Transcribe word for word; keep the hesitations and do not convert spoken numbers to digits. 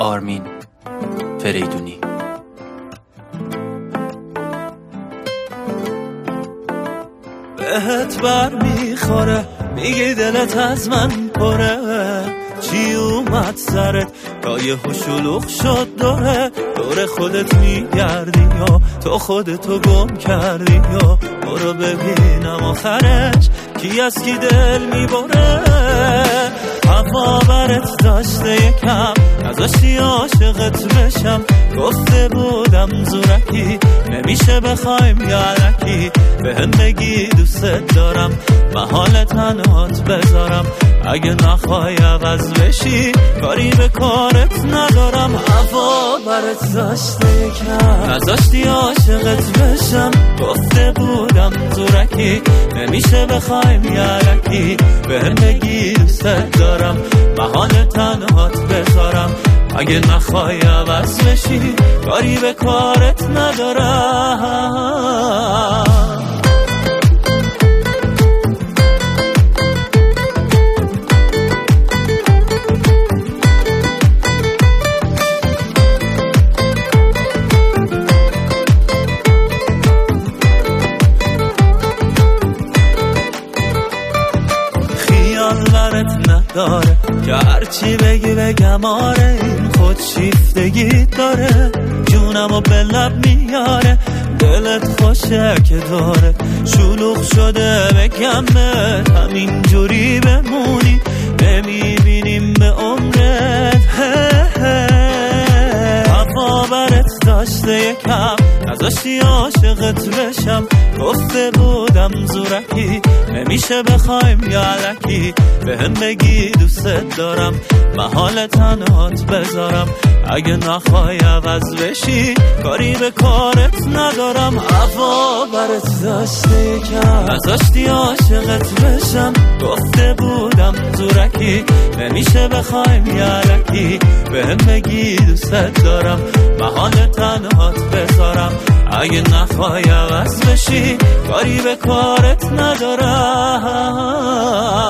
آرمین فریدونی. بهت بر میخوره میگی دلت از من پره، چی اومد سرت تا یه شلوغ شد دوره دور خودت میگردی یا تو خودتو گم کردی، یا برو ببینم آخرش کی از کی دل میبره. هوا برت داشته یکم نذاشتی عاشقت بشم، گفته بودم زورکی نمیشه بخوایم یارکی، بهم بگی دوست دارم محال تنهات بذارم، اگه نخوای عوض بشی کاری به کارت ندارم. هوا برت داشته یکم نذاشتی عاشقت بشم، گفته بودم زورکی نمیشه بخوایم یارکی، بهم بگی دوست دارم محال تنهات بذارم، اگه نخوای عوض بشی کاری به کارت ندارم. برت نداره که هرچی بگی بگم آره، این خود شیفتگی داره، جونمو به لب میاره، دلت خوشه که داره شلوغ شده بگمت، همین جوری بمونی نمیبینیم به عمرت. هوا برت داشته یکم نذاشتی عاشقت بشم، گفته بودم زورکی نمیشه بخوایم یارکی، بهم بگی دوست دارم محال تنهات بذارم، اگه نخوای عوض بشی کاری به کارت ندارم. هوا برت داشته یکم نذاشتی عاشقت بشم، گفته بودم زورکی نمیشه بخوایم یارکی، بهم بگی دوست دارم محال تنهات بذارم، اگه نخوای عوض بشی کاری به کارت ندارم.